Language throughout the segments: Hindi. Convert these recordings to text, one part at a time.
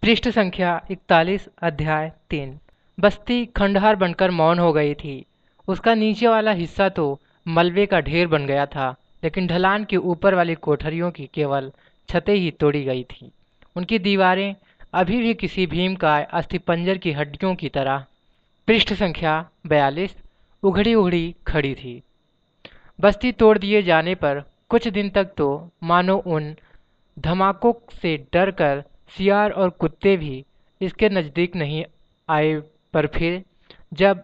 पृष्ठ संख्या 41 अध्याय 3। बस्ती खंडहर बनकर मौन हो गई थी। उसका नीचे वाला हिस्सा तो मलबे का ढेर बन गया था, लेकिन ढलान के ऊपर वाली कोठरियों की केवल छतें ही तोड़ी गई थीं। उनकी दीवारें अभी भी किसी भीमकाय अस्थिपंजर की हड्डियों की तरह पृष्ठ संख्या 42 उघड़ी उघड़ी खड़ी थी। बस्ती तोड़ दिए जाने पर कुछ दिन तक तो मानो उन धमाकों से डर कर सियार और कुत्ते भी इसके नज़दीक नहीं आए, पर फिर जब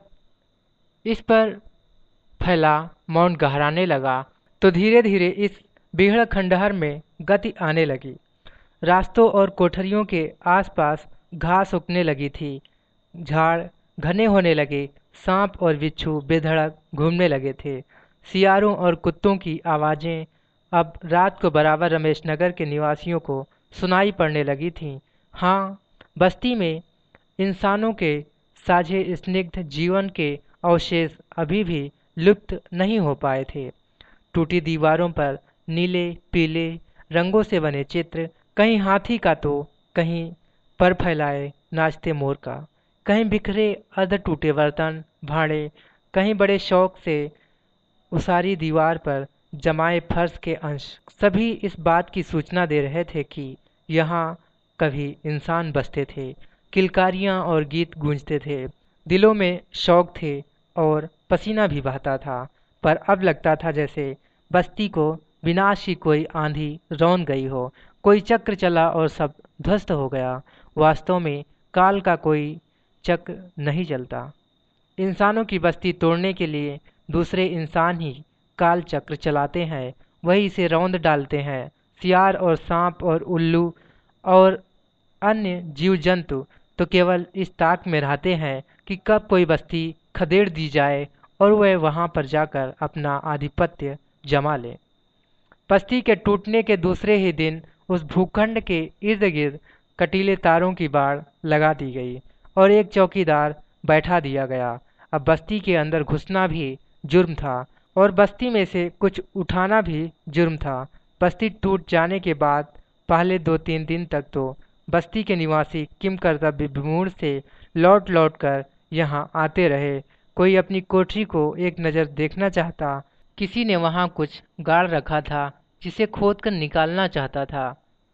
इस पर फैला मौन गहराने लगा तो धीरे धीरे इस बीहड़ खंडहर में गति आने लगी। रास्तों और कोठरियों के आसपास घास उगने लगी थी, झाड़ घने होने लगे, सांप और बिच्छू बेधड़क घूमने लगे थे। सियारों और कुत्तों की आवाज़ें अब रात को बराबर रमेश नगर के निवासियों को सुनाई पड़ने लगी थीं। हाँ, बस्ती में इंसानों के साझे स्निग्ध जीवन के अवशेष अभी भी लुप्त नहीं हो पाए थे। टूटी दीवारों पर नीले पीले रंगों से बने चित्र, कहीं हाथी का तो कहीं पर फैलाए नाचते मोर का, कहीं बिखरे अर्ध टूटे बर्तन भांडे, कहीं बड़े शौक से उसारी दीवार पर जमाए फर्श के अंश, सभी इस बात की सूचना दे रहे थे कि यहाँ कभी इंसान बसते थे। किलकारियाँ और गीत गूंजते थे, दिलों में शौक थे और पसीना भी बहता था। पर अब लगता था जैसे बस्ती को विनाश की कोई आंधी रौंद गई हो, कोई चक्र चला और सब ध्वस्त हो गया। वास्तव में काल का कोई चक्र नहीं चलता। इंसानों की बस्ती तोड़ने के लिए दूसरे इंसान ही काल चक्र चलाते हैं, वही इसे रौंद डालते हैं। सियार और सांप और उल्लू और अन्य जीव जंतु तो केवल इस ताक में रहते हैं कि कब कोई बस्ती खदेड़ दी जाए और वह वहां पर जाकर अपना आधिपत्य जमा ले। बस्ती के टूटने के दूसरे ही दिन उस भूखंड के इर्द गिर्द कटीले तारों की बाड़ लगा दी गई और एक चौकीदार बैठा दिया गया। अब बस्ती के अंदर घुसना भी जुर्म था और बस्ती में से कुछ उठाना भी जुर्म था। बस्ती टूट जाने के बाद पहले 2-3 दिन तक तो बस्ती के निवासी किम कर्तव्य विमूढ़ से लौट लौट कर यहाँ आते रहे। कोई अपनी कोठरी को एक नज़र देखना चाहता, किसी ने वहाँ कुछ गाड़ रखा था जिसे खोद कर निकालना चाहता था,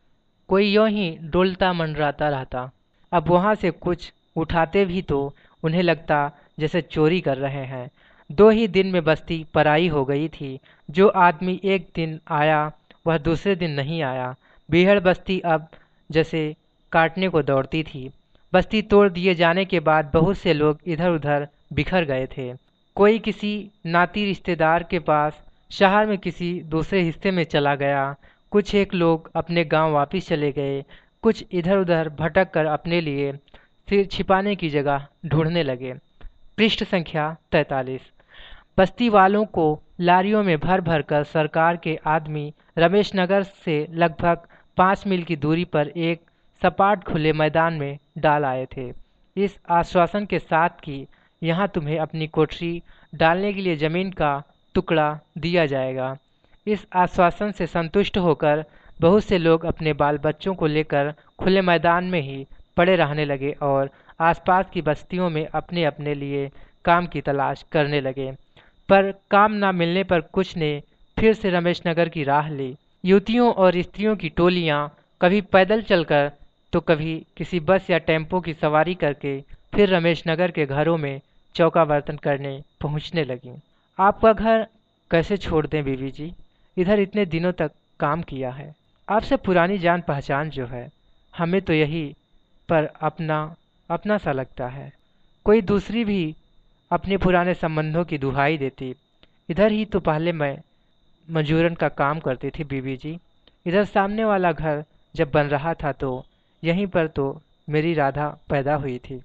कोई यूं ही डोलता मंडराता रहता। अब वहाँ से कुछ उठाते भी तो उन्हें लगता जैसे चोरी कर रहे हैं। 2 ही दिन में बस्ती पराई हो गई थी। जो आदमी एक दिन आया वह दूसरे दिन नहीं आया। बीहड़ बस्ती अब जैसे काटने को दौड़ती थी। बस्ती तोड़ दिए जाने के बाद बहुत से लोग इधर उधर बिखर गए थे। कोई किसी नाती रिश्तेदार के पास शहर में किसी दूसरे हिस्से में चला गया। कुछ एक लोग अपने गांव वापस चले गए। कुछ इधर उधर भटक कर अपने लिए सिर छिपाने की जगह ढूंढने लगे। पृष्ठ संख्या 43। बस्ती वालों को लारियों में भर भर कर सरकार के आदमी रमेश नगर से लगभग 5 मील की दूरी पर एक सपाट खुले मैदान में डाल आए थे, इस आश्वासन के साथ कि यहाँ तुम्हें अपनी कोठरी डालने के लिए जमीन का टुकड़ा दिया जाएगा। इस आश्वासन से संतुष्ट होकर बहुत से लोग अपने बाल बच्चों को लेकर खुले मैदान में ही पड़े रहने लगे और आसपास की बस्तियों में अपने अपने लिए काम की तलाश करने लगे। पर काम न मिलने पर कुछ ने फिर से रमेश नगर की राह ली। युवतियों और स्त्रियों की टोलियां कभी पैदल चलकर तो कभी किसी बस या टेम्पो की सवारी करके फिर रमेश नगर के घरों में चौका बर्तन करने पहुंचने लगीं। आपका घर कैसे छोड़ दें बीवी जी, इधर इतने दिनों तक काम किया है। आपसे पुरानी जान पहचान जो है, हमें तो यही पर अपना अपना सा लगता है। कोई दूसरी भी अपने पुराने संबंधों की दुहाई देती। इधर ही तो पहले मैं मजूरन का काम करती थी बीवी जी। इधर सामने वाला घर जब बन रहा था तो यहीं पर तो मेरी राधा पैदा हुई थी।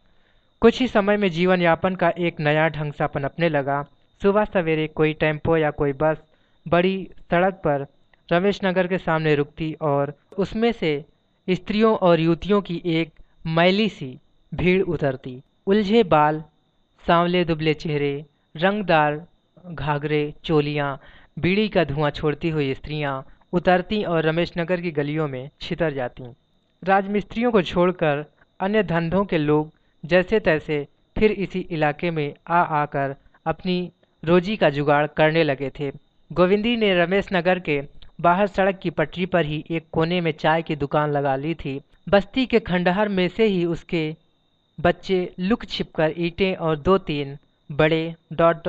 कुछ ही समय में जीवन यापन का एक नया ढंग सा पनपने लगा। सुबह सवेरे कोई टेम्पो या कोई बस बड़ी सड़क पर रमेश नगर के सामने रुकती और उसमें से स्त्रियों और युवतियों की एक मैली सी भीड़ उतरती। उलझे बाल, सांवले दुबले चेहरे, रंगदार घाघरे चोलियां, बीड़ी का धुआं छोड़ती हुई स्त्रियां उतरती और रमेश नगर की गलियों में छितर जातीं। राजमिस्त्रियों को छोड़कर अन्य धंधों के लोग जैसे तैसे फिर इसी इलाके में आ आकर अपनी रोजी का जुगाड़ करने लगे थे। गोविंदी ने रमेश नगर के बाहर सड़क की पटरी पर ही एक कोने में चाय की दुकान लगा ली थी। बस्ती के खंडहर में से ही उसके बच्चे लुक छिपकर ईंटें और दो तीन बड़े डॉट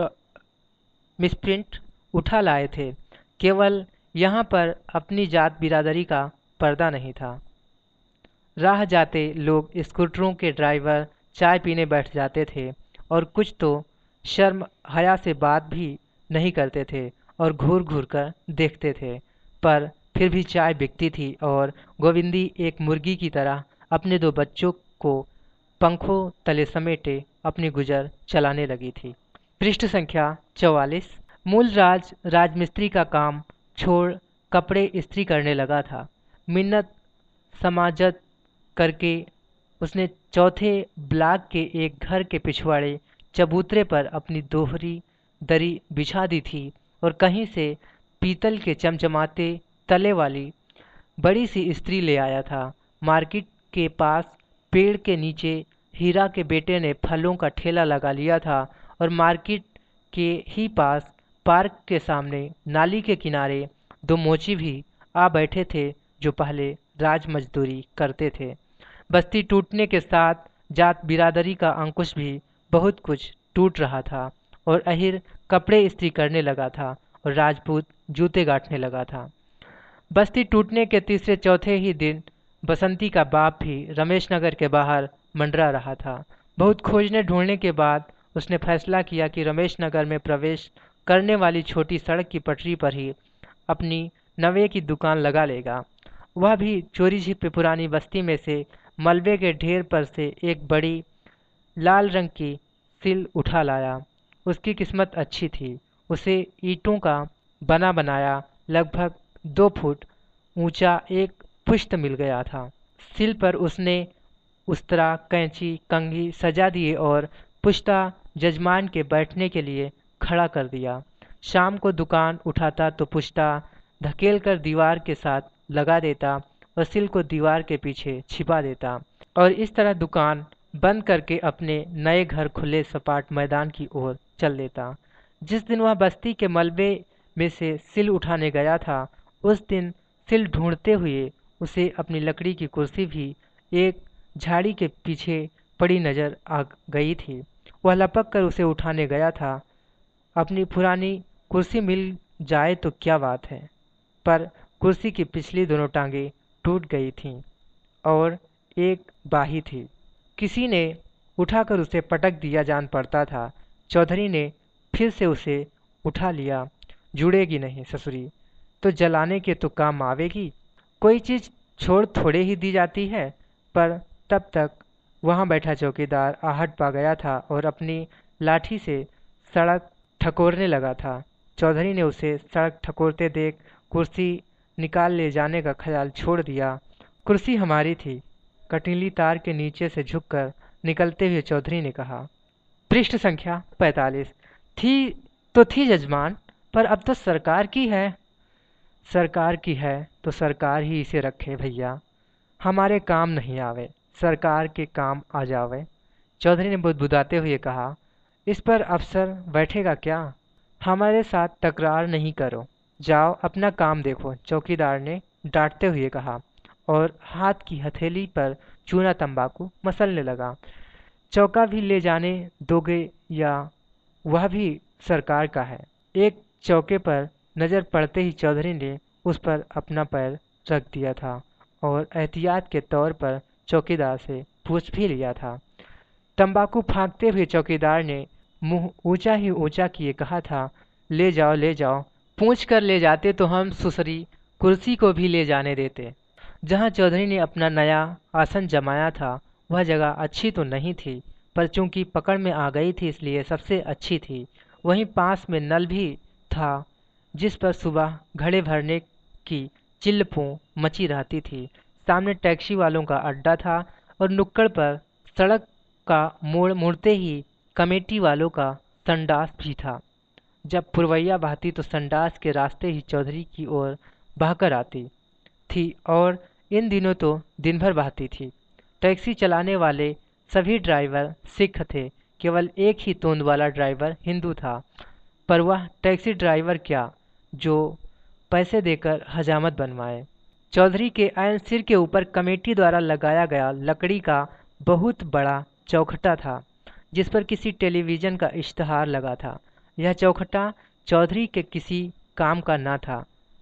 मिसप्रिंट उठा लाए थे। केवल यहाँ पर अपनी जात बिरादरी का पर्दा नहीं था। राह जाते लोग स्कूटरों के ड्राइवर चाय पीने बैठ जाते थे और कुछ तो शर्म हया से बात भी नहीं करते थे और घूर घूर कर देखते थे, पर फिर भी चाय बिकती थी और गोविंदी एक मुर्गी की तरह अपने दो बच्चों को पंखों तले समेटे अपनी गुजर चलाने लगी थी। पृष्ठ संख्या 44। मूलराज राजमिस्त्री का काम छोड़ कपड़े इस्त्री करने लगा था। मिन्नत समाजत करके उसने चौथे ब्लॉक के एक घर के पिछवाड़े चबूतरे पर अपनी दोहरी दरी बिछा दी थी और कहीं से पीतल के चमचमाते तले वाली बड़ी सी इस्त्री ले आया था। मार्केट के पास पेड़ के नीचे हीरा के बेटे ने फलों का ठेला लगा लिया था और मार्केट के ही पास पार्क के सामने नाली के किनारे दो मोची भी आ बैठे थे जो पहले राज मजदूरी करते थे। बस्ती टूटने के साथ जात बिरादरी का अंकुश भी बहुत कुछ टूट रहा था और अहिर कपड़े इस्त्री करने लगा था और राजपूत जूते गांठने लगा था। बस्ती टूटने के तीसरे चौथे ही दिन बसंती का बाप भी रमेश नगर के बाहर मंडरा रहा था। बहुत खोजने ढूंढने के बाद उसने फैसला किया कि रमेश नगर में प्रवेश करने वाली छोटी सड़क की पटरी पर ही अपनी नवे की दुकान लगा लेगा। वह भी चोरी छिपे पुरानी बस्ती में से मलबे के ढेर पर से एक बड़ी लाल रंग की सिल उठा लाया। उसकी किस्मत अच्छी थी। उसे ईंटों का बना बनाया लगभग 2 फुट ऊंचा एक पुश्त मिल गया था। सिल पर उसने उस्तरा, कैंची, कंघी सजा दिए और पुश्ता जजमान के बैठने के लिए खड़ा कर दिया। शाम को दुकान उठाता तो पुश्ता धकेल कर दीवार के साथ लगा देता और सिल को दीवार के पीछे छिपा देता और इस तरह दुकान बंद करके अपने नए घर खुले सपाट मैदान की ओर चल देता। जिस दिन वह बस्ती के मलबे में से सिल उठाने गया था, उस दिन सिल ढूंढते हुए उसे अपनी लकड़ी की कुर्सी भी एक झाड़ी के पीछे पड़ी नजर आ गई थी। वह लपक कर उसे उठाने गया था। अपनी पुरानी कुर्सी मिल जाए तो क्या बात है, पर कुर्सी की पिछली दोनों टांगें टूट गई थीं और एक बाही थी। किसी ने उठाकर उसे पटक दिया जान पड़ता था। चौधरी ने फिर से उसे उठा लिया। जुड़ेगी नहीं ससुरी तो जलाने के तो काम आवेगी। कोई चीज़ छोड़ थोड़े ही दी जाती है। पर तब तक वहाँ बैठा चौकीदार आहट पा गया था और अपनी लाठी से सड़क ठकोरने लगा था। चौधरी ने उसे सड़क ठकोरते देख कुर्सी निकाल ले जाने का ख्याल छोड़ दिया। कुर्सी हमारी थी, कटीली तार के नीचे से झुककर निकलते हुए चौधरी ने कहा। पृष्ठ संख्या 45। थी तो थी जजमान, पर अब तो सरकार की है। सरकार की है तो सरकार ही इसे रखे भैया, हमारे काम नहीं आवे, सरकार के काम आ जावे। चौधरी ने बुदबुदाते हुए कहा। इस पर अफसर बैठेगा क्या? हमारे साथ तकरार नहीं करो, जाओ अपना काम देखो, चौकीदार ने डांटते हुए कहा और हाथ की हथेली पर चूना तंबाकू मसलने लगा। चौका भी ले जाने दोगे या वह भी सरकार का है? एक चौके पर नजर पड़ते ही चौधरी ने उस पर अपना पैर रख दिया था और एहतियात के तौर पर चौकीदार से पूछ भी लिया था। तंबाकू फांकते हुए चौकीदार ने मुंह ऊंचा ही ऊंचा किए कहा था, ले जाओ ले जाओ, पूछ कर ले जाते तो हम सुसरी कुर्सी को भी ले जाने देते। जहाँ चौधरी ने अपना नया आसन जमाया था वह जगह अच्छी तो नहीं थी, पर चूंकि पकड़ में आ गई थी इसलिए सबसे अच्छी थी। वहीं पास में नल भी था जिस पर सुबह घड़े भरने की चिल्लपों मची रहती थी। सामने टैक्सी वालों का अड्डा था और नुक्कड़ पर सड़क का मोड़ मुड़ते ही कमेटी वालों का संडास भी था। जब पुरवैया बहती तो संडास के रास्ते ही चौधरी की ओर बहकर आती थी और इन दिनों तो दिन भर बहती थी। टैक्सी चलाने वाले सभी ड्राइवर सिख थे, केवल एक ही तोंद वाला ड्राइवर हिंदू था। पर वह टैक्सी ड्राइवर क्या, जो पैसे देकर हजामत बनवाए। चौधरी के ऐन सिर के ऊपर कमेटी द्वारा लगाया गया लकड़ी का बहुत बड़ा चौखटा था, जिस पर किसी टेलीविजन का इश्तहार लगा था। यह चौखटा चौधरी के किसी काम का ना था,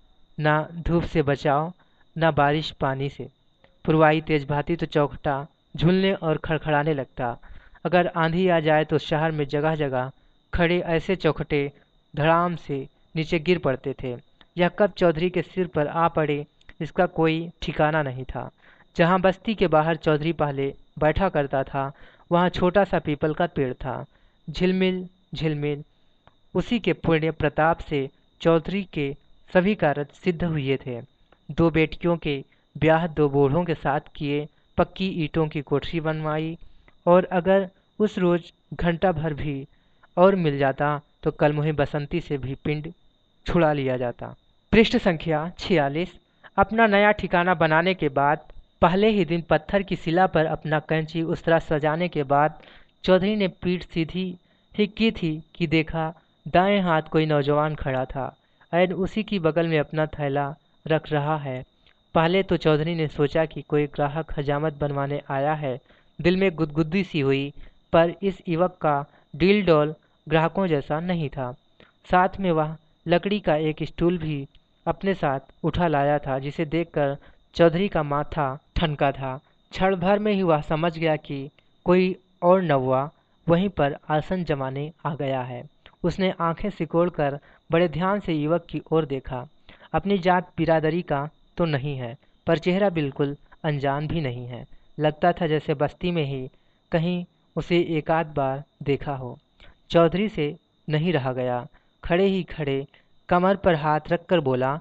ना धूप से बचाव, ना बारिश पानी से। पुरवाई तेज बहाती तो चौखटा झूलने और खड़खड़ाने लगता। अगर आंधी आ जाए तो शहर में जगह जगह खड़े ऐसे चौखटे धड़ाम से नीचे गिर पड़ते थे। यह कब चौधरी के सिर पर आ पड़े, इसका कोई ठिकाना नहीं था। जहाँ बस्ती के बाहर चौधरी पहले बैठा करता था, वहाँ छोटा सा पीपल का पेड़ था। झिलमिल झिलमिल उसी के पुण्य प्रताप से चौधरी के सभी कार्य सिद्ध हुए थे। दो बेटियों के ब्याह दो बूढ़ों के साथ किए, पक्की ईंटों की कोठरी बनवाई, और अगर उस रोज घंटा भर भी और मिल जाता तो कलमुही बसंती से भी पिंड छुड़ा लिया जाता। पृष्ठ संख्या 46। अपना नया ठिकाना बनाने के बाद पहले ही दिन पत्थर की शिला पर अपना कैंची उस तरह सजाने के बाद चौधरी ने पीठ सीधी ही की थी कि देखा दाएं हाथ कोई नौजवान खड़ा था, ऐन उसी की बगल में अपना थैला रख रहा है। पहले तो चौधरी ने सोचा कि कोई ग्राहक हजामत बनवाने आया है। दिल में गुदगुदी सी हुई, पर इस युवक का डील डॉल ग्राहकों जैसा नहीं था। साथ में वह लकड़ी का एक स्टूल भी अपने साथ उठा लाया था, जिसे देखकर चौधरी का माथा ठनका था। क्षण भर में ही वह समझ गया कि कोई और नौवा वहीं पर आसन जमाने आ गया है। उसने आंखें सिकोड़कर बड़े ध्यान से युवक की ओर देखा। अपनी जात बिरादरी का तो नहीं है, पर चेहरा बिल्कुल अनजान भी नहीं है। लगता था जैसे बस्ती में ही कहीं उसे एकाध बार देखा हो। चौधरी से नहीं रहा गया। खड़े ही खड़े कमर पर हाथ रखकर बोला,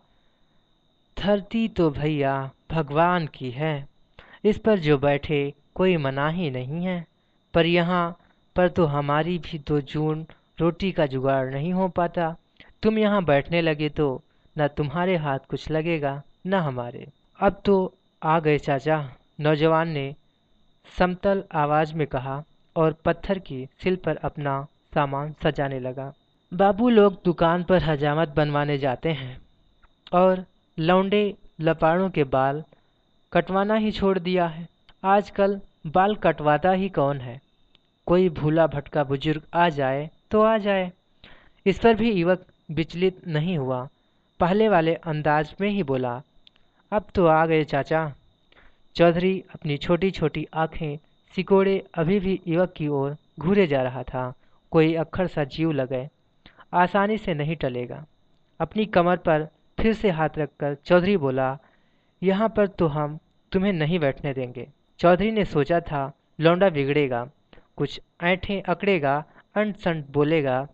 धरती तो भैया भगवान की है, इस पर जो बैठे कोई मनाही नहीं है, पर यहाँ पर तो हमारी भी दो जून रोटी का जुगाड़ नहीं हो पाता। तुम यहाँ बैठने लगे तो न तुम्हारे हाथ कुछ लगेगा न हमारे। अब तो आ गए चाचा, नौजवान ने समतल आवाज में कहा और पत्थर की सिल पर अपना सामान सजाने लगा। बाबू लोग दुकान पर हजामत बनवाने जाते हैं और लौंडे लपाड़ों के बाल कटवाना ही छोड़ दिया है। आजकल बाल कटवाता ही कौन है? कोई भूला भटका बुजुर्ग आ जाए तो आ जाए। इस पर भी युवक विचलित नहीं हुआ, पहले वाले अंदाज में ही बोला, अब तो आ गए चाचा। चौधरी अपनी छोटी छोटी आंखें सिकोड़े अभी भी युवक की ओर घूरे जा रहा था। कोई अक्खर सा जीव लगे, आसानी से नहीं टलेगा। अपनी कमर पर फिर से हाथ रखकर चौधरी बोला, यहाँ पर तो हम तुम्हें नहीं बैठने देंगे। चौधरी ने सोचा था लौंडा बिगड़ेगा, कुछ ऐंठे अकड़ेगा, अंट संट बोलेगा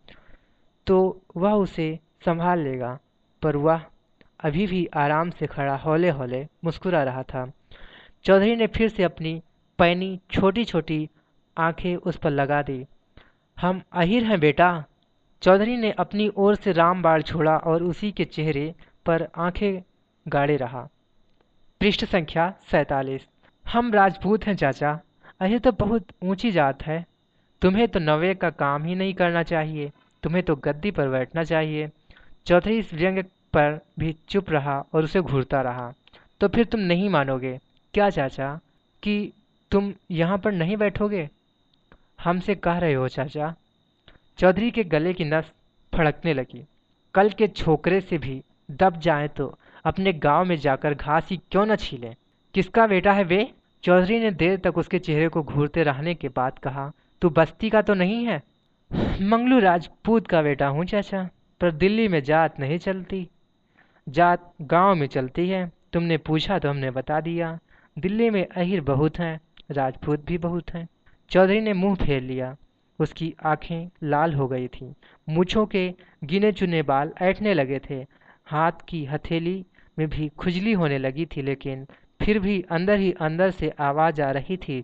तो वह उसे संभाल लेगा, पर वह अभी भी आराम से खड़ा हौले हौले मुस्कुरा रहा था। चौधरी ने फिर से अपनी पैनी छोटी छोटी आंखें उस पर लगा दी। हम अहिर हैं बेटा। चौधरी ने अपनी ओर से रामबाण छोड़ा और उसी के चेहरे पर आंखें गाड़े रहा। पृष्ठ संख्या 47। हम राजपूत हैं चाचा, अहिर तो बहुत ऊंची जात है। तुम्हें तो नवे का काम ही नहीं करना चाहिए, तुम्हें तो गद्दी पर बैठना चाहिए। चौधरी इस व्यंग्य पर भी चुप रहा और उसे घूरता रहा। तो फिर तुम नहीं मानोगे क्या चाचा कि तुम यहाँ पर नहीं बैठोगे? हमसे कह रहे हो चाचा? चौधरी के गले की नस फड़कने लगी। कल के छोकरे से भी दब जाए तो अपने गांव में जाकर घास ही क्यों न छीलें। किसका बेटा है वे? चौधरी ने देर तक उसके चेहरे को घूरते रहने के बाद कहा, तू बस्ती का तो नहीं है? मंगलू राजपूत का बेटा हूँ चाचा, पर दिल्ली में जात नहीं चलती। जात गांव में चलती है। तुमने पूछा तो हमने बता दिया। दिल्ली में अहिर बहुत हैं, राजपूत भी बहुत हैं। चौधरी ने मुंह फेर लिया। उसकी आंखें लाल हो गई थीं। मूछों के गिने चुने बाल ऐंठने लगे थे। हाथ की हथेली में भी खुजली होने लगी थी, लेकिन फिर भी अंदर ही अंदर से आवाज आ रही थी,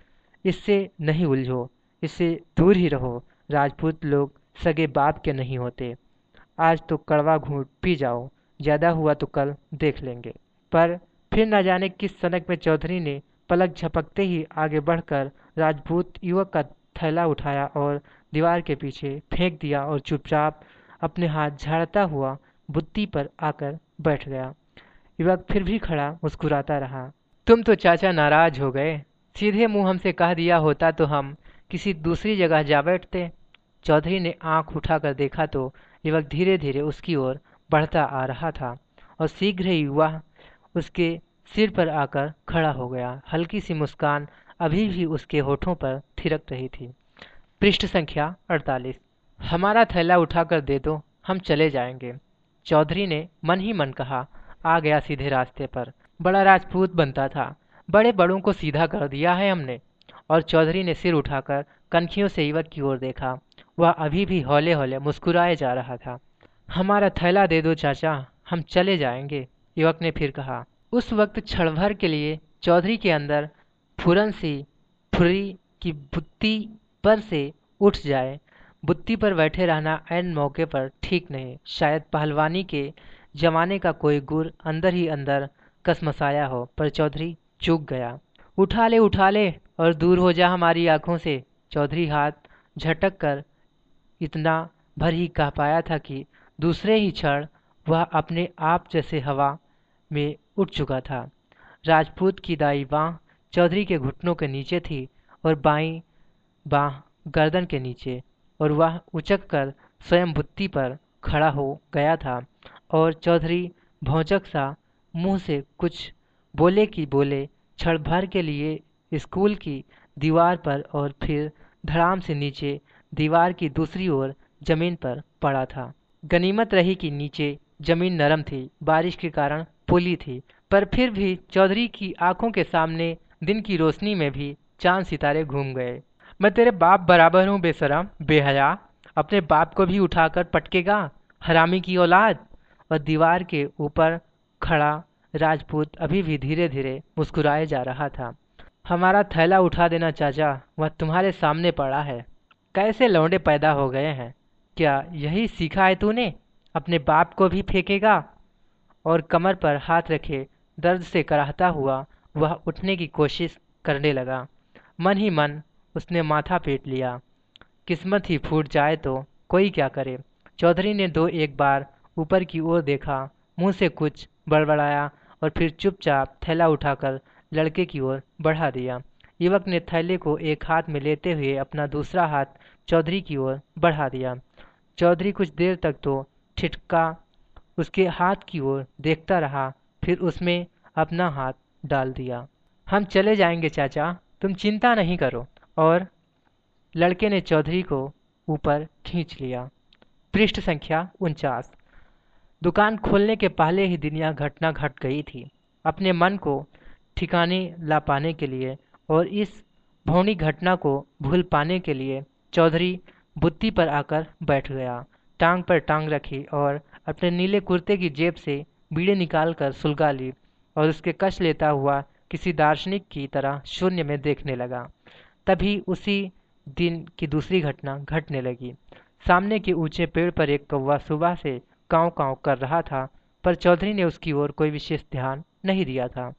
इससे नहीं उलझो, इससे दूर ही रहो। राजपूत लोग सगे बाप के नहीं होते। आज तो कड़वा घूंट पी जाओ, ज्यादा हुआ तो कल देख लेंगे। पर फिर न जाने किस सनक में चौधरी ने पलक झपकते ही आगे बढ़कर राजपूत युवक का थैला उठाया और दीवार के पीछे फेंक दिया और चुपचाप अपने हाथ झाड़ता हुआ बुत्ती पर आकर बैठ गया। युवक फिर भी खड़ा मुस्कुराता रहा। तुम तो चाचा नाराज हो गए। सीधे मुंह हमसे कह दिया होता तो हम किसी दूसरी जगह जा बैठते। चौधरी ने आंख उठाकर देखा तो युवक धीरे धीरे उसकी ओर बढ़ता आ रहा था और शीघ्र ही वह उसके सिर पर आकर खड़ा हो गया। हल्की सी मुस्कान अभी भी उसके होठों पर थिरक रही थी। पृष्ठ संख्या 48। हमारा थैला उठाकर दे दो, हम चले जाएंगे। चौधरी ने मन ही मन कहा। आ गया सीधे रास्ते पर। बड़ा राजपूत बनता था। बड़े बड़ों को सीधा कर दिया है हमने। और चौधरी ने सिर उठाकर कनखियों से युवक की ओर देखा। वह अभी भी हौले हौले मुस्कुराए जा रहा था। हमारा थैला दे दो चाचा, हम चले जाएंगे, युवक ने फिर कहा। उस वक्त क्षण भर के लिए चौधरी के अंदर फुरन सी फुर्री की बुत्ती पर से उठ जाए। बुत्ती पर बैठे रहना ऐन मौके पर ठीक नहीं। शायद पहलवानी के जमाने का कोई गुर अंदर ही अंदर कसमसाया हो, पर चौधरी चूक गया। उठा ले और दूर हो जा हमारी आंखों से। चौधरी हाथ झटक कर इतना भर ही कह पाया था कि दूसरे ही क्षण वह अपने आप जैसे हवा में उठ चुका था। राजपूत की दाई बांह चौधरी के घुटनों के नीचे थी और बाईं बांह गर्दन के नीचे, और वह उचक कर स्वयं बुत्ती पर खड़ा हो गया था। और चौधरी भौचक सा मुंह से कुछ बोले कि बोले क्षण भर के लिए स्कूल की दीवार पर और फिर धड़ाम से नीचे दीवार की दूसरी ओर जमीन पर पड़ा था। गनीमत रही कि नीचे जमीन नरम थी, बारिश के कारण पोली थी, पर फिर भी चौधरी की आंखों के सामने दिन की रोशनी में भी चांद सितारे घूम गए। मैं तेरे बाप बराबर हूँ बेशरम, बेहया, अपने बाप को भी उठाकर पटकेगा, हरामी की औलाद। और दीवार के ऊपर खड़ा राजपूत अभी भी धीरे धीरे मुस्कुराए जा रहा था। हमारा थैला उठा देना चाचा, वह तुम्हारे सामने पड़ा है। कैसे लौंडे पैदा हो गए हैं। क्या यही सीखा है तूने? अपने बाप को भी फेंकेगा। और कमर पर हाथ रखे दर्द से कराहता हुआ वह उठने की कोशिश करने लगा। मन ही मन उसने माथा पीट लिया। किस्मत ही फूट जाए तो कोई क्या करे। चौधरी ने दो एक बार ऊपर की ओर देखा, मुंह से कुछ बड़बड़ाया और फिर चुपचाप थैला उठाकर लड़के की ओर बढ़ा दिया। युवक ने थैले को एक हाथ में लेते हुए अपना दूसरा हाथ चौधरी की ओर बढ़ा दिया। चौधरी कुछ देर तक तो ठिठका उसके हाथ की ओर देखता रहा, फिर उसमें अपना हाथ डाल दिया। हम चले जाएंगे चाचा, तुम चिंता नहीं करो। और लड़के ने चौधरी को ऊपर खींच लिया। पृष्ठ संख्या 49। दुकान खोलने के पहले ही दिन यह घटना घट गई थी। अपने मन को ठिकाने ला पाने के लिए और इस भौनी घटना को भूल पाने के लिए चौधरी बुत्ती पर आकर बैठ गया। टांग पर टांग रखी और अपने नीले कुर्ते की जेब से बीड़ी निकालकर सुलगा ली और उसके कश लेता हुआ किसी दार्शनिक की तरह शून्य में देखने लगा। तभी उसी दिन की दूसरी घटना घटने लगी। सामने के ऊंचे पेड़ पर एक कौवा सुबह से काँव काँव कर रहा था, पर चौधरी ने उसकी ओर कोई विशेष ध्यान नहीं दिया था।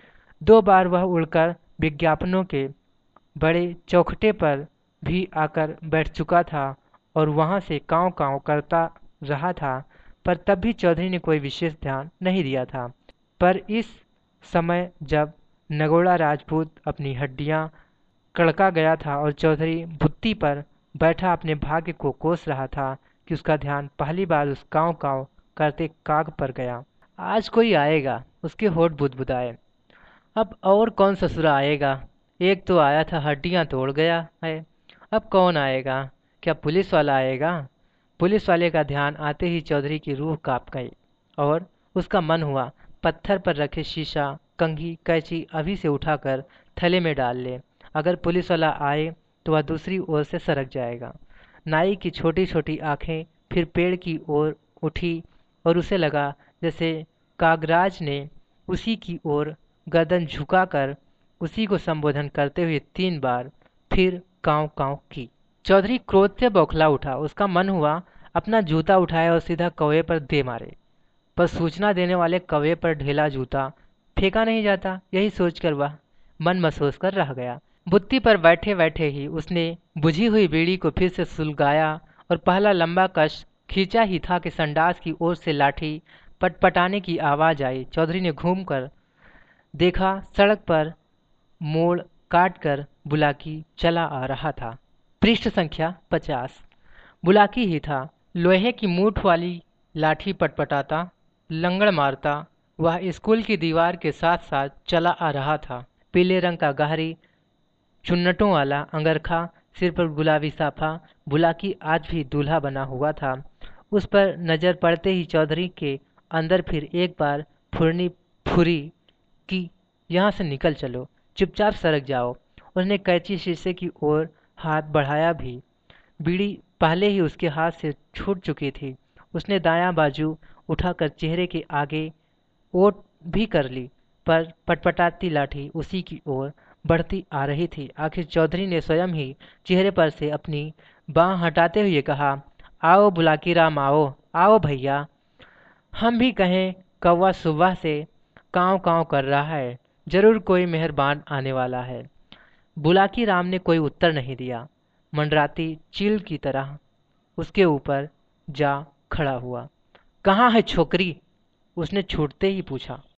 दो बार वह उड़कर विज्ञापनों के बड़े चौखटे पर भी आकर बैठ चुका था और वहां से काँव काँव करता रहा था, पर तब भी चौधरी ने कोई विशेष ध्यान नहीं दिया था। पर इस समय जब नगोड़ा राजपूत अपनी हड्डियां कड़का गया था और चौधरी बुत्ती पर बैठा अपने भाग्य को कोस रहा था कि उसका ध्यान पहली बार उस काँव काँव करते काग पर गया। आज कोई आएगा, उसके होठ बुदबुदाए। अब और कौन ससुरा आएगा? एक तो आया था, हड्डियां तोड़ गया है। अब कौन आएगा? क्या पुलिस वाला आएगा? पुलिस वाले का ध्यान आते ही चौधरी की रूह कांप गई और उसका मन हुआ पत्थर पर रखे शीशा, कंघी, कैंची अभी से उठाकर थैले में डाल ले। अगर पुलिस वाला आए तो वह दूसरी ओर से सरक जाएगा। नाई की छोटी छोटी आंखें फिर पेड़ की ओर उठी और उसे लगा जैसे कागराज ने उसी की ओर गर्दन झुकाकर उसी को संबोधन करते हुए 3 बार फिर काँव काँव की। चौधरी क्रोध से बौखला उठा। उसका मन हुआ अपना जूता उठाए और सीधा कौवे पर दे मारे, पर सूचना देने वाले कौवे पर ढेला जूता फेंका नहीं जाता, यही सोचकर वह मन महसूस कर रह गया। बुत्ती पर बैठे बैठे ही उसने बुझी हुई बीड़ी को फिर से सुलगाया और पहला लंबा कश खींचा ही था कि संडास की ओर से लाठी पटपटाने की आवाज आई। चौधरी ने घूमकर देखा, सड़क पर मोड़ काटकर बुलाकी चला आ रहा था। पृष्ठ संख्या 50। बुलाकी ही था। लोहे की मूठ वाली लाठी पटपटाता, लंगड़ मारता वह स्कूल की दीवार के साथ साथ चला आ रहा था। पीले रंग का गहरी चुन्नटों वाला अंगरखा, सिर पर गुलाबी साफा। बुलाकी आज भी दूल्हा बना हुआ था। उस पर नजर पड़ते ही चौधरी के अंदर फिर एक बार फुरनी फुरी कि यहाँ से निकल चलो, चुपचाप सड़क जाओ। उसने कैंची शीशे की ओर हाथ बढ़ाया भी। बीड़ी पहले ही उसके हाथ से छूट चुकी थी। उसने दायां बाजू उठाकर चेहरे के आगे ओट भी कर ली, पर पटपटाती लाठी उसी की ओर बढ़ती आ रही थी। आखिर चौधरी ने स्वयं ही चेहरे पर से अपनी बाँह हटाते हुए कहा, आओ बुलाकी राम, आओ आओ भैया। हम भी कहें कौवा सुबह से काँव काँव कर रहा है, जरूर कोई मेहरबान आने वाला है। बुलाकी राम ने कोई उत्तर नहीं दिया, मंडराती चील की तरह उसके ऊपर जा खड़ा हुआ। कहाँ है छोकरी? उसने छूटते ही पूछा।